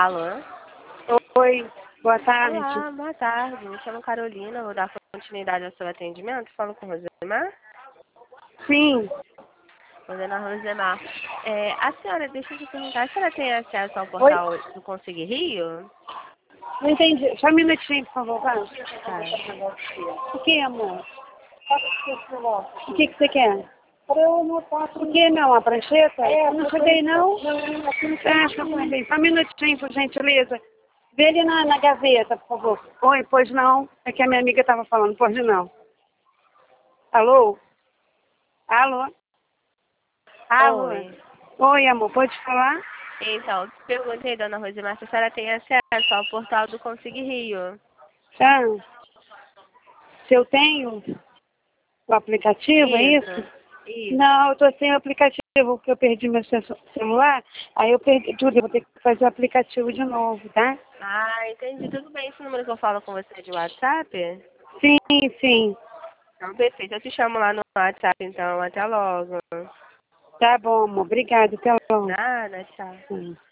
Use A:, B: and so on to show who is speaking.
A: Alô?
B: Oi, boa tarde.
A: Olá, boa tarde. Me chamo Carolina, vou dar continuidade ao seu atendimento. Falo com Rosemar.
B: Sim,
A: Dona Rosemar, a senhora, deixa eu te perguntar, a senhora tem acesso ao
B: oi,
A: portal do Consegui Rio?
B: não entendi. Só um minutinho, por favor, vai.
A: Tá.
B: O que, amor? O que você quer? O que, não? A prancheta? Eu não cheguei, não? Só um minutinho, por gentileza. Vê ele na gaveta, por favor. Oi, pois não. É que a minha amiga estava falando, pois não. Alô? Alô? Alô?
A: Oi.
B: Oi, amor, pode falar?
A: Então, perguntei, dona Rosemar, se a senhora tem acesso ao portal do Consegui Rio.
B: Ah, se eu tenho o aplicativo, é isso?
A: Isso, isso.
B: Não, eu estou sem o aplicativo, porque eu perdi meu celular, aí eu perdi tudo, eu vou ter que fazer o aplicativo de novo, tá?
A: Ah, entendi. Tudo bem, esse número que eu falo com você é de WhatsApp?
B: Sim, sim.
A: Então, perfeito. Eu te chamo lá no WhatsApp, então. Até logo.
B: Tá bom, amor. Obrigada. Até logo.
A: Nada, tchau.
B: Sim.